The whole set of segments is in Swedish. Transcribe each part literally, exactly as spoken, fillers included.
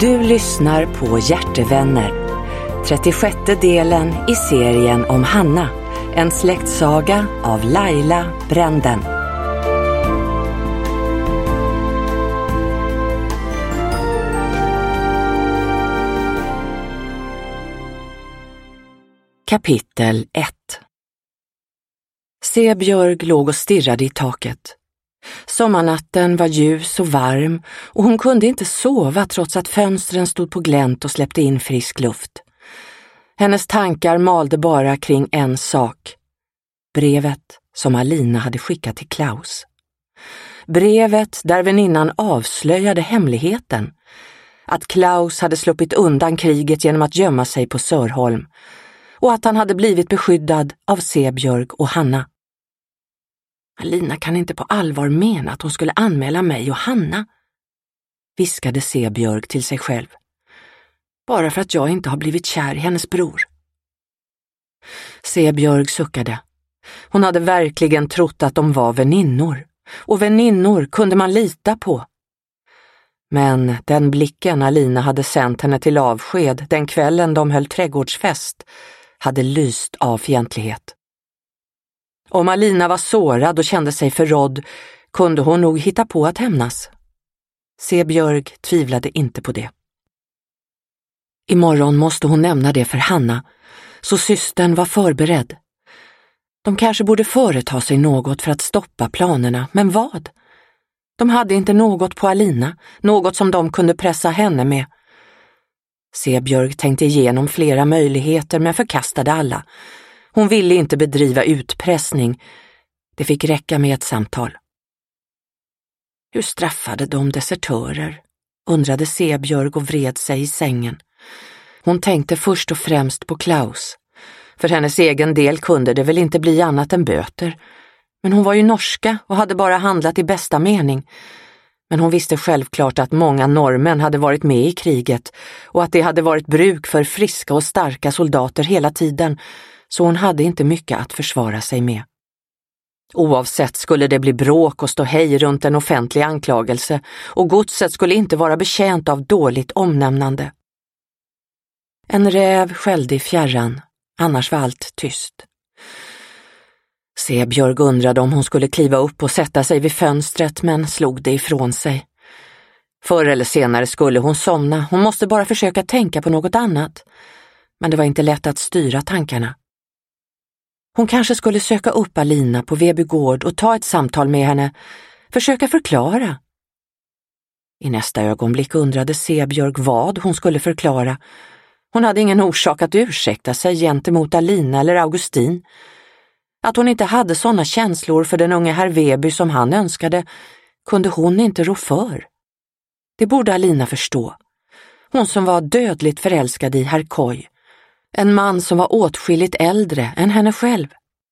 Du lyssnar på Hjärtevänner, trettiosjätte delen i serien om Hanna, en släktsaga av Laila Bränden. Kapitel ett. Sebjörg låg och stirrade i taket. Sommarnatten var ljus och varm och hon kunde inte sova trots att fönstren stod på glänt och släppte in frisk luft. Hennes tankar malde bara kring en sak. Brevet som Alina hade skickat till Klaus. Brevet där väninnan avslöjade hemligheten. Att Klaus hade sluppit undan kriget genom att gömma sig på Sörholm och att han hade blivit beskyddad av Sebjörg och Hanna. Alina kan inte på allvar mena att hon skulle anmäla mig och Hanna, viskade Sebjörg till sig själv. Bara för att jag inte har blivit kär i hennes bror. Sebjörg suckade. Hon hade verkligen trott att de var väninnor. Och väninnor kunde man lita på. Men den blicken Alina hade sänt henne till avsked den kvällen de höll trädgårdsfest hade lyst av fientlighet. Om Alina var sårad och kände sig förrådd kunde hon nog hitta på att hämnas. Sebjörg tvivlade inte på det. Imorgon måste hon nämna det för Hanna, så systern var förberedd. De kanske borde företa sig något för att stoppa planerna, men vad? De hade inte något på Alina, något som de kunde pressa henne med. Sebjörg tänkte igenom flera möjligheter men förkastade alla. Hon ville inte bedriva utpressning. Det fick räcka med ett samtal. Hur straffade de desertörer? Undrade Sebjörg och vred sig i sängen. Hon tänkte först och främst på Klaus. För hennes egen del kunde det väl inte bli annat än böter. Men hon var ju norska och hade bara handlat i bästa mening. Men hon visste självklart att många norrmän hade varit med i kriget och att det hade varit bruk för friska och starka soldater hela tiden, så hon hade inte mycket att försvara sig med. Oavsett skulle det bli bråk och stå hej runt en offentlig anklagelse och godset skulle inte vara betjänt av dåligt omnämnande. En räv skällde i fjärran, annars var allt tyst. Sebjörg undrade om hon skulle kliva upp och sätta sig vid fönstret men slog det ifrån sig. Förr eller senare skulle hon somna, hon måste bara försöka tänka på något annat. Men det var inte lätt att styra tankarna. Hon kanske skulle söka upp Alina på Veby gård och ta ett samtal med henne, försöka förklara. I nästa ögonblick undrade Sebjörg vad hon skulle förklara. Hon hade ingen orsak att ursäkta sig gentemot Alina eller Augustin. Att hon inte hade sådana känslor för den unge herr Veby som han önskade kunde hon inte rå för. Det borde Alina förstå. Hon som var dödligt förälskad i herr Koj. En man som var åtskilligt äldre än henne själv.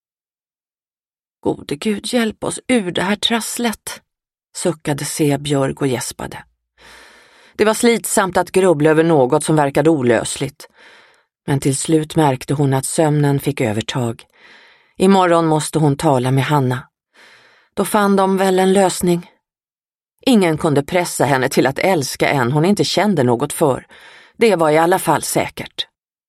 Gode Gud, hjälp oss ur det här trasslet, suckade Sebjörg och gäspade. Det var slitsamt att grubbla över något som verkade olösligt. Men till slut märkte hon att sömnen fick övertag. Imorgon måste hon tala med Hanna. Då fann de väl en lösning. Ingen kunde pressa henne till att älska en hon inte kände något för. Det var i alla fall säkert.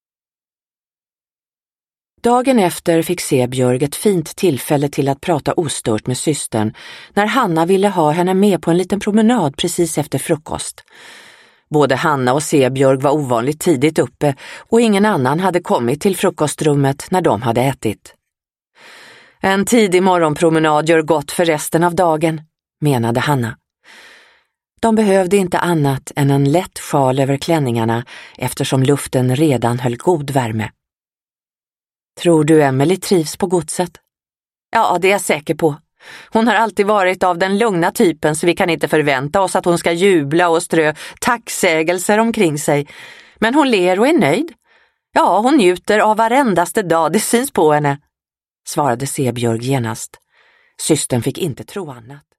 Dagen efter fick Sebjörg ett fint tillfälle till att prata ostört med systern när Hanna ville ha henne med på en liten promenad precis efter frukost. Både Hanna och Sebjörg var ovanligt tidigt uppe och ingen annan hade kommit till frukostrummet när de hade ätit. En tidig morgonpromenad gör gott för resten av dagen, menade Hanna. De behövde inte annat än en lätt sjal över klänningarna eftersom luften redan höll god värme. Tror du Emily trivs på godset? Ja, det är jag säker på. Hon har alltid varit av den lugna typen så vi kan inte förvänta oss att hon ska jubla och strö tacksägelser omkring sig. Men hon ler och är nöjd. Ja, hon njuter av varendaste dag, det syns på henne, svarade Sebjörg genast. Systern fick inte tro annat.